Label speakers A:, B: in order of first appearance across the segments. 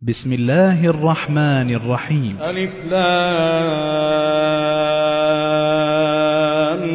A: بسم الله الرحمن الرحيم.
B: ألف لام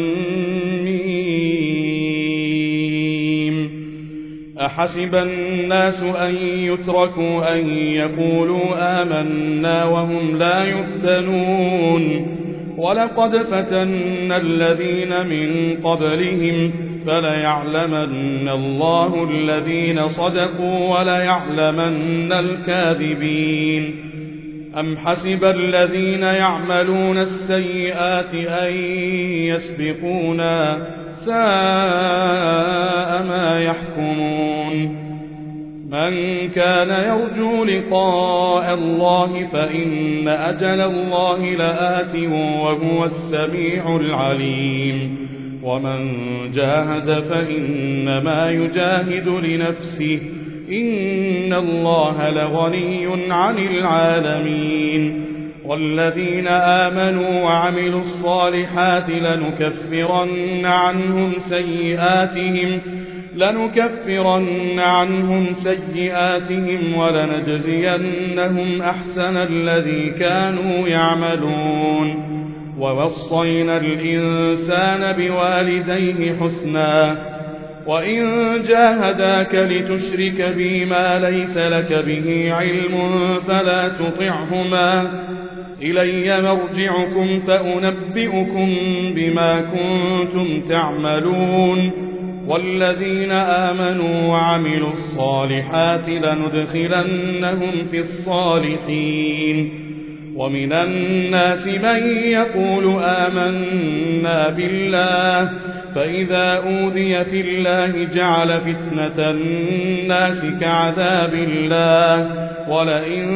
B: ميم. أحسب الناس أن يتركوا أن يقولوا آمنا وهم لا يفتنون ولقد فتنا الذين من قبلهم فليعلمن الله الذين صدقوا وليعلمن الكاذبين. أم حسب الذين يعملون السيئات أن يسبقونا ساء ما يحكمون. من كان يرجو لقاء الله فإن أجل الله لآت وهو السميع العليم. ومن جاهد فإنما يجاهد لنفسه إن الله لغني عن العالمين. والذين آمنوا وعملوا الصالحات لنكفرن عنهم سيئاتهم ولنجزينهم أحسن الذي كانوا يعملون. ووصينا الإنسان بوالديه حسنا وإن جاهداك لتشرك بي ما ليس لك به علم فلا تطعهما إلي مرجعكم فأنبئكم بما كنتم تعملون. والذين آمنوا وعملوا الصالحات لندخلنهم في الصالحين. ومن الناس من يقول آمنا بالله فإذا أوذي في الله جعل فتنة الناس كعذاب الله ولئن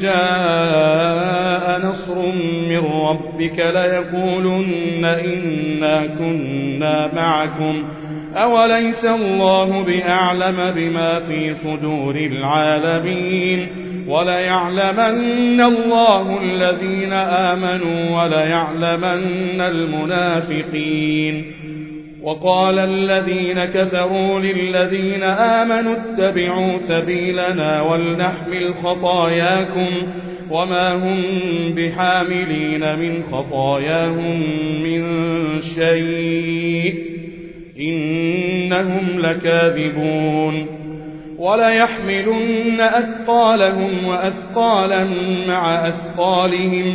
B: جاء نصر من ربك ليقولن إنا كنا معكم أوليس الله بأعلم بما في صدور العالمين. وليعلمن الله الذين آمنوا وليعلمن المنافقين. وقال الذين كفروا للذين آمنوا اتبعوا سبيلنا ولنحمل خطاياكم وما هم بحاملين من خطاياهم من شيء إنهم لكاذبون. وليحملن أثقالهم وأثقالا مع أثقالهم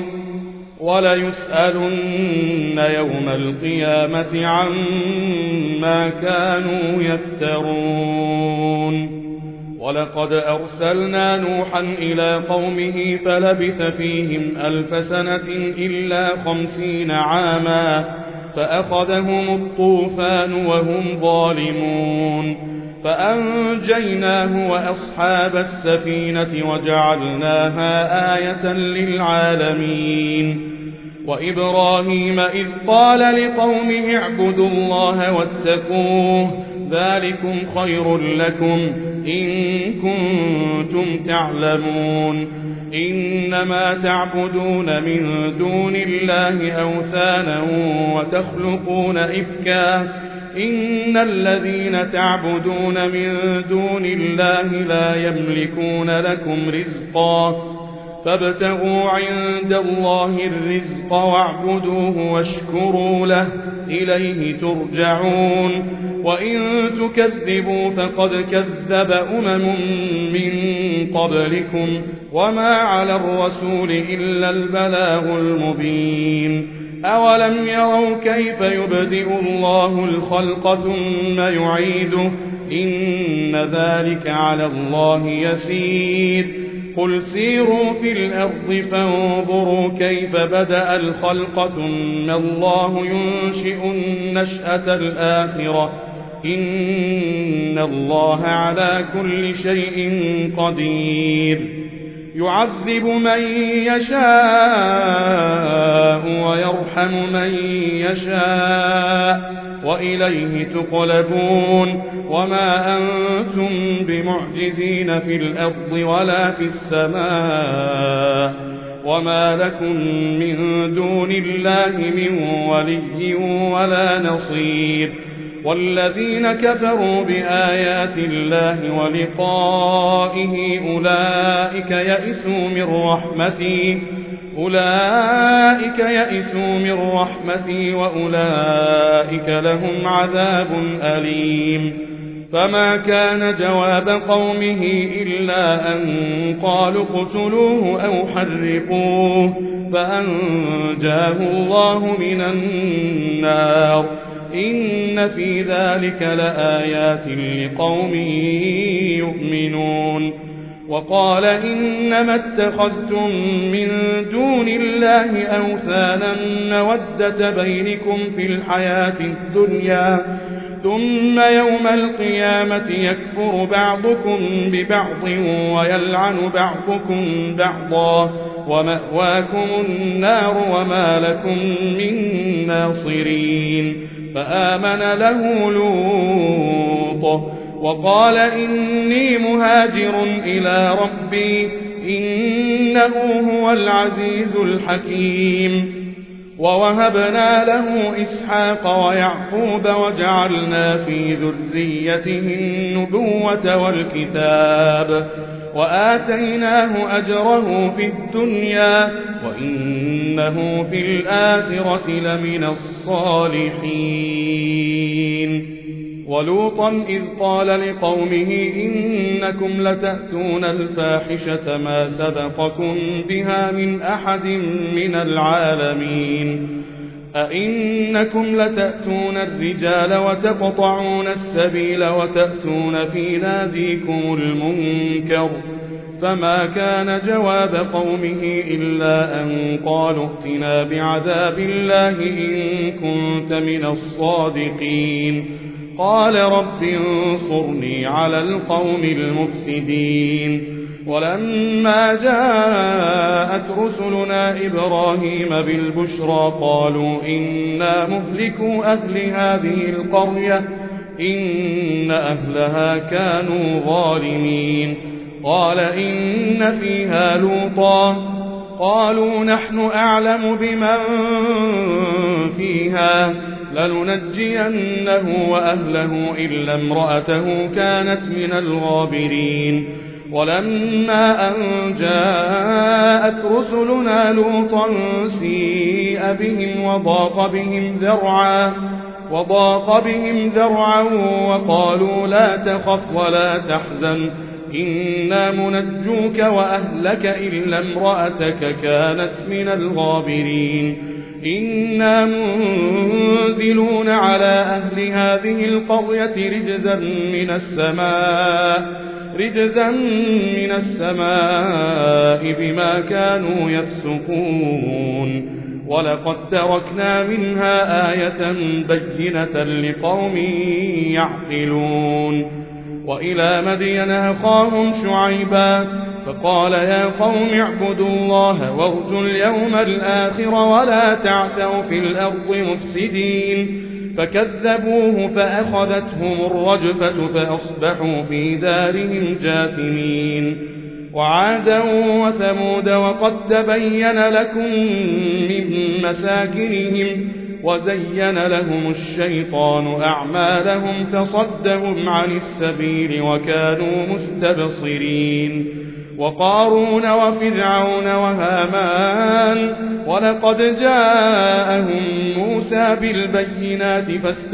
B: وليسألن يوم القيامة عما كانوا يفترون. ولقد أرسلنا نوحا إلى قومه فلبث فيهم 1000 سنة إلا 50 عاما فأخذهم الطوفان وهم ظالمون فأنجيناه وأصحاب السفينة وجعلناها آية للعالمين. وإبراهيم إذ قال لقومه اعبدوا الله واتقوه ذلكم خير لكم إن كنتم تعلمون. إنما تعبدون من دون الله أوثانا وتخلقون إفكا إن الذين تعبدون من دون الله لا يملكون لكم رزقا فابتغوا عند الله الرزق واعبدوه واشكروا له إليه ترجعون. وإن تكذبوا فقد كذب من قبلكم وما على الرسول إلا البلاغ المبين. أولم يروا كيف يبدئ الله الخلق ثم يعيده إن ذلك على الله يسير. قل سيروا في الأرض فانظروا كيف بدأ الخلق ثم الله ينشئ النشأة الآخرة إن الله على كل شيء قدير. يعذب من يشاء ويرحم من يشاء وإليه تقلبون. وما أنتم بمعجزين في الأرض ولا في السماء وما لكم من دون الله من ولي ولا نصير. والذين كفروا بآيات الله ولقائه أولئك يئسوا من رحمتي وأولئك لهم عذاب أليم. فما كان جواب قومه إلا أن قالوا اقتلوه أو حرقوه فأنجاه الله من النار. إن في ذلك لآيات لقوم يؤمنون. وقال إنما اتخذتم من دون الله أوثانا مودة بينكم في الحياة الدنيا ثم يوم القيامة يكفر بعضكم ببعض ويلعن بعضكم بعضا ومأواكم النار وما لكم من ناصرين. فآمن له لوط وقال إني مهاجر إلى ربي إنه هو العزيز الحكيم. ووهبنا له إسحاق ويعقوب وجعلنا في ذريته النبوة والكتاب وآتيناه أجره في الدنيا وإنه في الآخرة لمن الصالحين. ولوطا إذ قال لقومه إنكم لتأتون الفاحشة ما سبقكم بها من أحد من العالمين. أئنكم لتأتون الرجال وتقطعون السبيل وتأتون في ناديكم المنكر. فما كان جواب قومه إلا أن قالوا ائتنا بعذاب الله إن كنت من الصادقين. قال رب انصرني على القوم المفسدين. ولما جاءت رسلنا إبراهيم بالبشرى قالوا إنا مهلكو أهل هذه القرية إن أهلها كانوا ظالمين. قال إن فيها لوطا قالوا نحن أعلم بمن فيها لننجينه وأهله إلا امرأته كانت من الغابرين. ولما أن جاءت رسلنا لوطا سيء بهم وضاق بهم ذرعا وقالوا لا تخف ولا تحزن إنا منجوك وأهلك إلا امرأتك كانت من الغابرين. إنا منزلون على أهل هذه القرية رجزا من السماء بما كانوا يفسقون. ولقد تركنا منها آية بينة لقوم يعقلون. وإلى مدين أخاهم شعيبا فقال يا قوم اعبدوا الله وارجوا اليوم الآخر ولا تعثوا في الأرض مفسدين. فكذبوه فأخذتهم الرجفة فأصبحوا في دارهم جاثمين. وعادا وثمود وقد تبين لكم من مساكنهم وزين لهم الشيطان أعمالهم فصدهم عن السبيل وكانوا مستبصرين. وقارون وفرعون وهامان ولقد جاءهم موسى بالبينات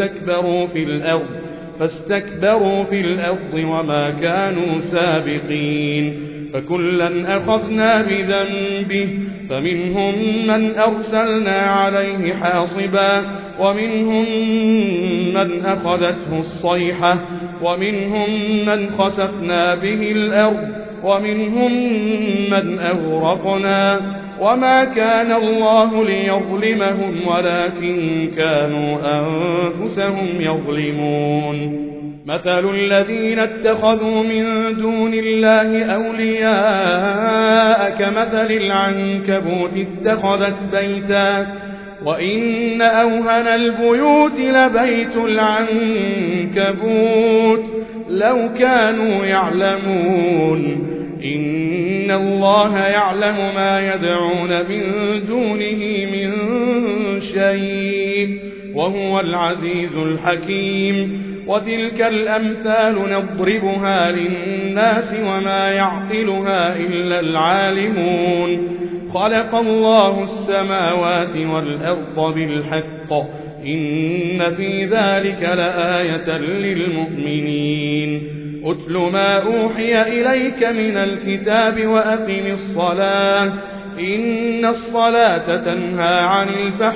B: فاستكبروا في الأرض وما كانوا سابقين. فكلا أخذنا بذنبه فمنهم من أرسلنا عليه حاصبا ومنهم من أخذته الصيحة ومنهم من خسفنا به الأرض ومنهم من أغرقنا. وما كان الله ليظلمهم ولكن كانوا أنفسهم يظلمون. مثل الذين اتخذوا من دون الله أولياء كمثل العنكبوت اتخذت بيتا وإن أوهن البيوت لبيت العنكبوت لو كانوا يعلمون. إن الله يعلم ما يدعون من دونه من شيء وهو العزيز الحكيم. وتلك الأمثال نضربها للناس وما يعقلها إلا العالمون. خلق الله السماوات والأرض بالحق إن في ذلك لآية للمؤمنين. أتل ما أوحي إليك من الكتاب وأقم الصلاة إن الصلاة تنهى عن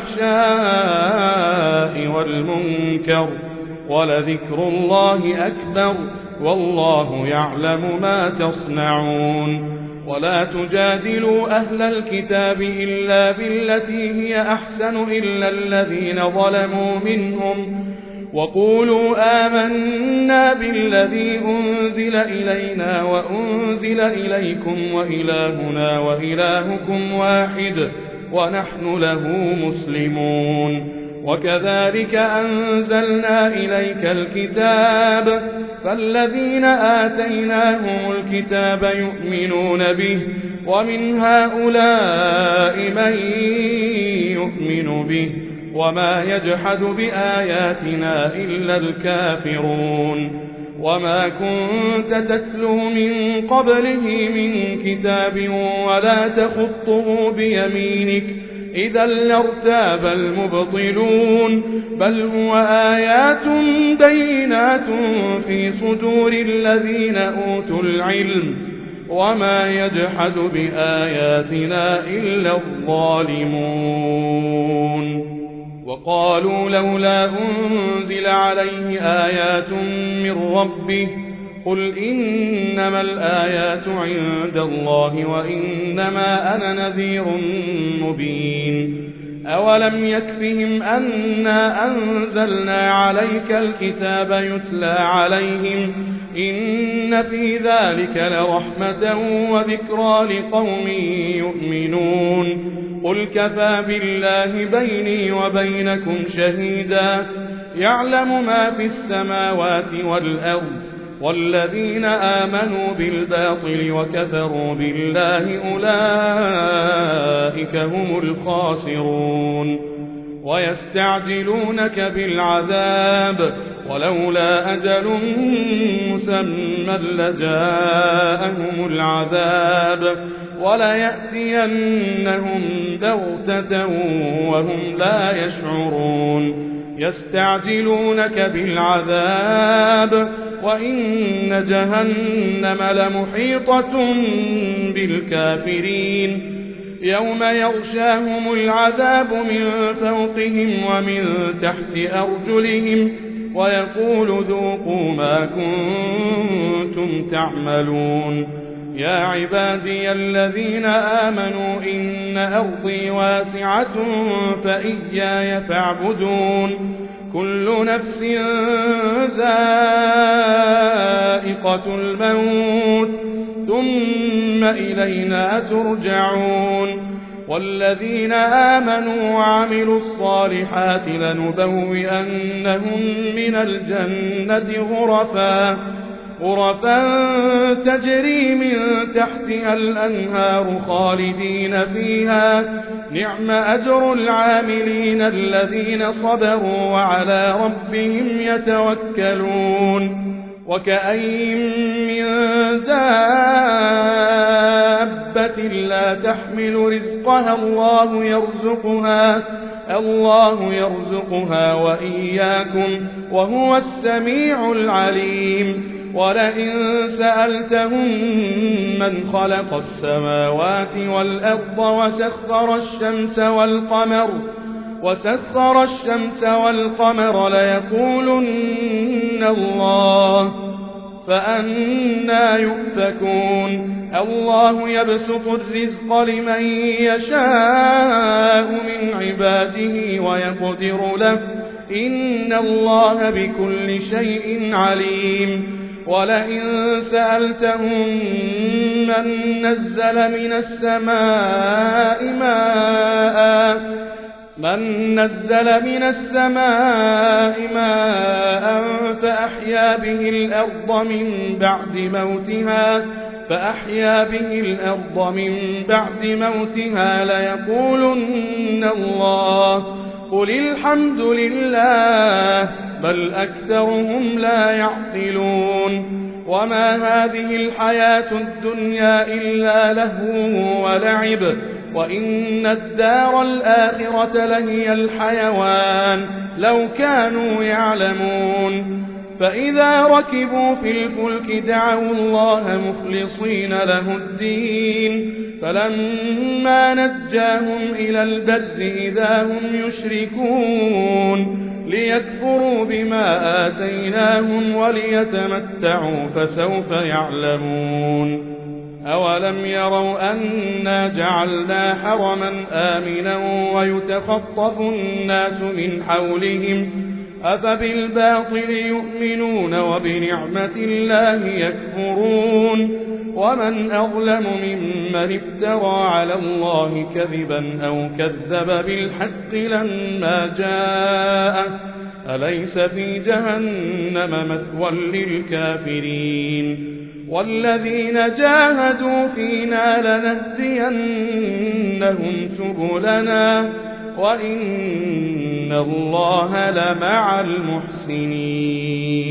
B: الفحشاء والمنكر ولذكر الله أكبر والله يعلم ما تصنعون. ولا تجادلوا أهل الكتاب إلا بالتي هي أحسن إلا الذين ظلموا منهم وقولوا آمنا بالذي أنزل إلينا وأنزل إليكم وإلهنا وإلهكم واحد ونحن له مسلمون. وكذلك أنزلنا إليك الكتاب فالذين آتيناهم الكتاب يؤمنون به ومن هؤلاء من يؤمن به وما يجحد بآياتنا إلا الكافرون. وما كنت تتلو من قبله من كتاب ولا تخطه بيمينك إذا لارتاب المبطلون بل هو آيات بينات في صدور الذين أوتوا العلم وما يجحد بآياتنا إلا الظالمون. وقالوا لولا أنزل عليه آيات من ربه قل إنما الآيات عند الله وإنما أنا نذير مبين. أولم يكفهم أنا أنزلنا عليك الكتاب يتلى عليهم إن في ذلك لرحمة وذكرى لقوم يؤمنون. قل كفى بالله بيني وبينكم شهيدا يعلم ما في السماوات والأرض والذين آمنوا بالباطل وكفروا بالله أولئك هم الخاسرون. ويستعجلونك بالعذاب ولولا أجل مسمى لجاءهم العذاب وليأتينهم بغتة وهم لا يشعرون. يستعجلونك بالعذاب وإن جهنم لمحيطة بالكافرين يوم يغشاهم العذاب من فوقهم ومن تحت أرجلهم ويقول ذوقوا ما كنتم تعملون. يا عبادي الذين آمنوا إن أرضي واسعة فإياي فاعبدون. كل نفس ذائقة الموت ثم إلينا ترجعون. والذين آمنوا وعملوا الصالحات لنبوئنهم من الجنة غرفا تجري من تحتها الأنهار خالدين فيها نعم أجر العاملين الذين صبروا وعلى ربهم يتوكلون. وكأين من دابة لا تحمل رزقها الله يرزقها وإياكم وهو السميع العليم. ولئن سألتهم من خلق السماوات والأرض وسخر الشمس والقمر ليقولن الله فأنى يؤفكون. الله يبسط الرزق لمن يشاء من عباده ويقدر له إن الله بكل شيء عليم. ولئن سألتهم من نزل من السماء ماء فأحيا به الأرض من بعد موتها ليقولن الله قل الحمد لله بل أكثرهم لا يعقلون وما هذه الحياة الدنيا إلا لهو ولعب وإن الدار الآخرة لهي الحيوان لو كانوا يعلمون فإذا ركبوا في الفلك دعوا الله مخلصين له الدين فلما نجاهم إلى البر إذا هم يشركون ليكفروا بما آتيناهم وليتمتعوا فسوف يعلمون أولم يروا أنا جعلنا حرما آمنا ويتخطف الناس من حولهم أفبالباطل يؤمنون وبنعمة الله يكفرون ومن أظلم ممن افترى على الله كذبا أو كذب بالحق لما جاءه أليس في جهنم مثوى للكافرين والذين جاهدوا فينا لنهدينهم سبلنا وإن الله لمع المحسنين